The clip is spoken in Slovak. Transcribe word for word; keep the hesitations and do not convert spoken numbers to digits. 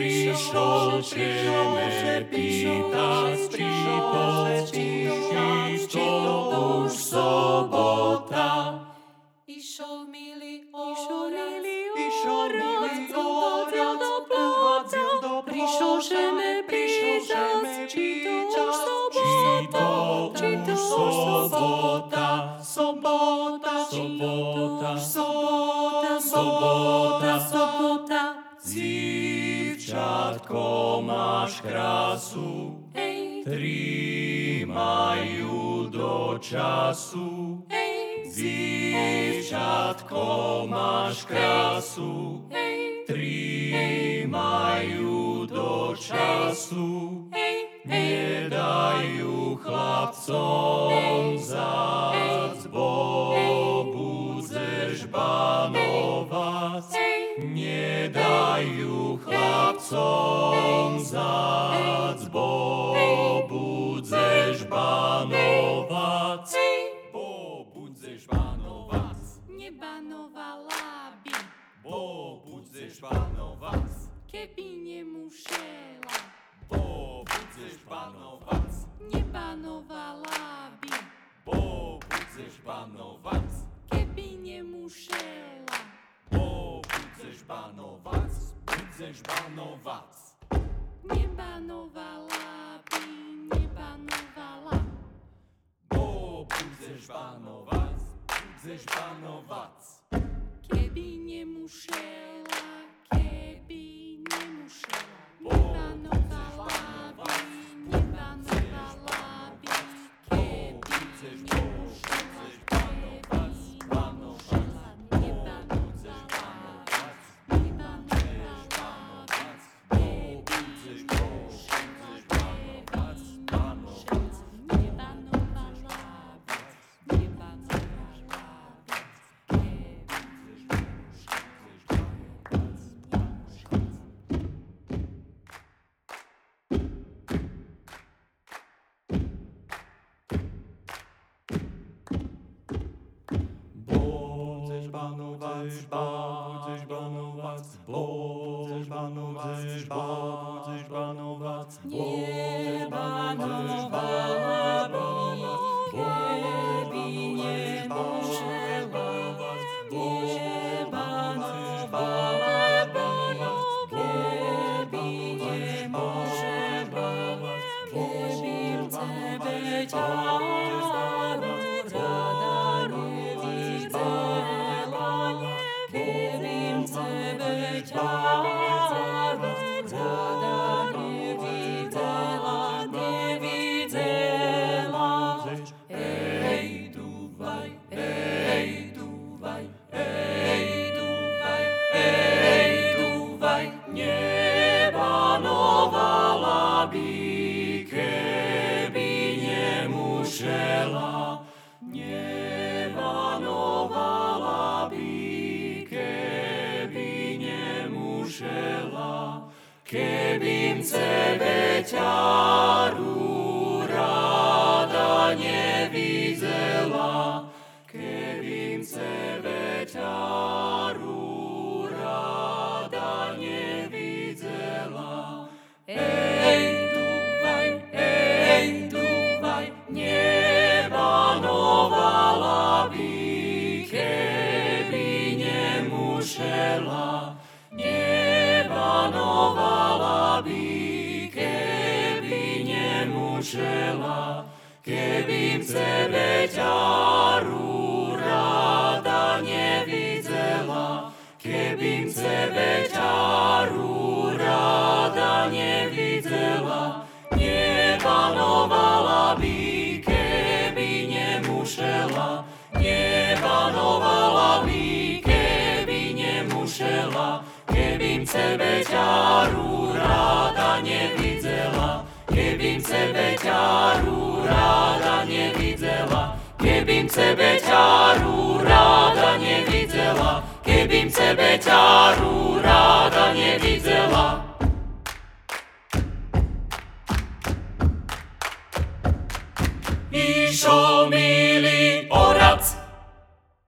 prišiel, že pýtať, či to, či to už sobota. Išol milý orac, Išol milý orac, uvádzal do pláca, prišiel, že me pýtať, či to už sobota, či to už sobota, sobota, sobota, sobota, sobota, sobota. Dzivčatko, máš krásu, Hej, tri majú do času. hej, Dzivčatko, máš krásu, hej, tri majú do času. hej, Nedajú chlapcom zác, bo budzeš banovať. Nedajú chlapcom zác, bo budzeš banovať. Bo budzeš banovať. nebanovala by, Bo budzeš banovať. keby nemušela. Bo budzeš banovať. Nebanovala by, Bo budzeš banovať. keby nemušela. Bo budzeš banovať. Budzeš banovať. Nebanovala by, nebanovala. Bo budzeš banovať. Budzeš banovať. Keby nemušela, keby nemušela. Bo Nebanovala by, nebanovala by, keby budzeš nemušela, banovať. nemušela. Nebanovala by, nebanovala by, keby Budzeš banovať, budzeš banovať, budzeš banovať, budzeš banovať, budzeš banovať, keby nemušela, keby nemušela, keby tebe ťaru rada nevidela, keby tebe ťaru rada nevidela, nevidela. Ej, dúvaj, ej, dúvaj, ej, dúvaj, ej, dúvaj, nebanovala by, keby nemušela, nebanovala by, keby nemušela, keby tebe ťaru rada nevidela, keby tebe ťaru rada nevidela. Ej, dúvaj, ej, dúvaj, nebanovala by, keby nemušela, nebanovala by, keby nemušela, keby tebe ťaru rada nevidela, keby tebe ťaru rada nevidela, nebanovala by, keby nemušela, nebanovala by, keby nemušela, keby tebe ťaru rada nevidela, keby tebe ťaru rada nevidela, keby tebe ťaru rada nevidela, keby tebe ťaru rada nevidela. Išol mi